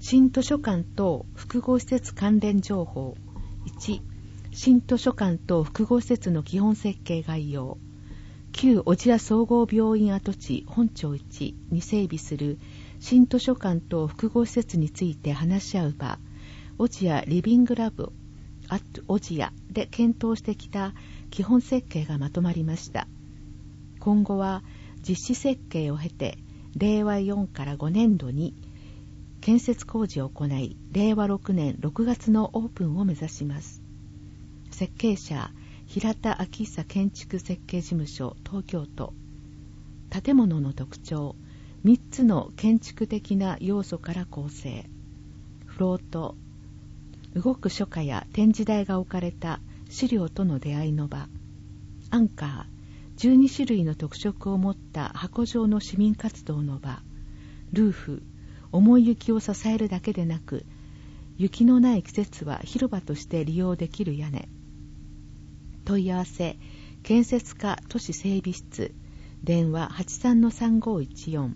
新図書館等複合施設関連情報。1、新図書館等複合施設の基本設計概要。旧小千谷総合病院跡地本町1に整備する新図書館等複合施設について話し合う場、小千谷リビングラボアット小千谷で検討してきた基本設計がまとまりました。今後は実施設計を経て、令和4から5年度に建設工事を行い、令和6年6月のオープンを目指します。設計者、平田昭久建築設計事務所東京都。建物の特徴、3つの建築的な要素から構成。フロート、動く書架や展示台が置かれた資料との出会いの場。アンカー、12種類の特色を持った箱状の市民活動の場。ルーフ、重い雪を支えるだけでなく、雪のない季節は広場として利用できる屋根。問い合わせ、建設課都市整備室、電話 83-3514。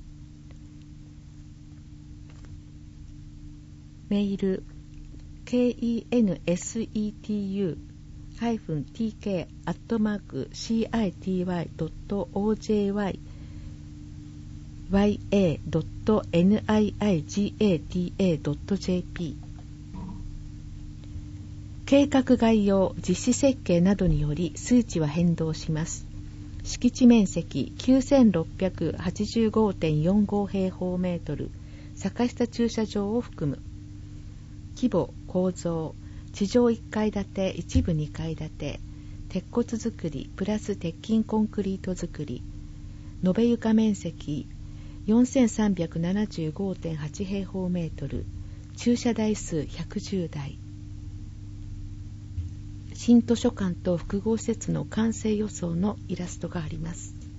メール、kensetu-tk@city.ya.niigata.jp。計画概要、実施設計などにより数値は変動します。敷地面積 9685.45 平方メートル、坂下駐車場を含む。規模、構造、地上1階建て、一部2階建て、鉄骨造りプラス鉄筋コンクリート造り。延べ床面積 4375.8 平方メートル、駐車台数110台。新図書館と複合施設の完成予想のイラストがあります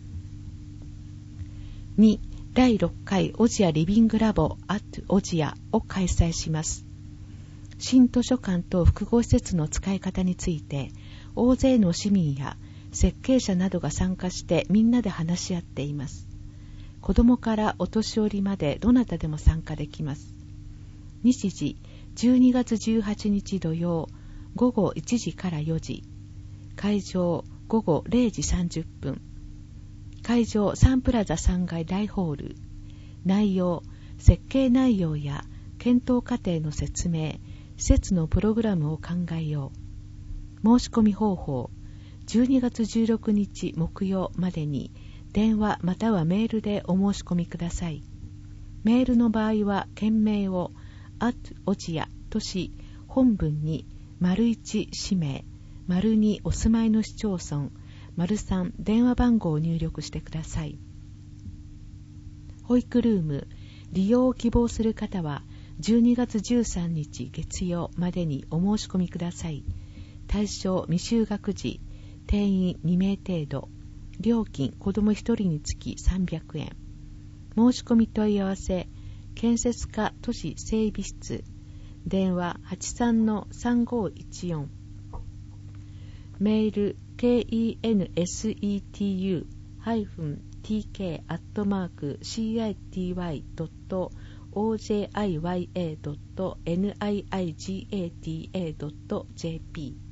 。2、第6回小千谷リビングラボアット小千谷を開催します。新図書館と複合施設の使い方について、大勢の市民や設計者などが参加してみんなで話し合っています。子どもからお年寄りまでどなたでも参加できます。日時、12月18日土曜、午後1時から4時。会場、午後0時30分。会場、サンプラザ3階大ホール。内容、設計内容や検討過程の説明、施設のプログラムを考えよう。申し込み方法、12月16日木曜までに電話またはメールでお申し込みください。メールの場合は件名を小千谷とし、本文に1氏名、2お住まいの市町村、3電話番号を入力してください。保育ルーム、利用を希望する方は12月13日月曜までにお申し込みください。対象未就学児、定員2名程度、料金子ども1人につき300円。申し込み問い合わせ、建設課都市整備室、電話 83-3514。メール kensetu-tk@city.ojiya.niigata.jp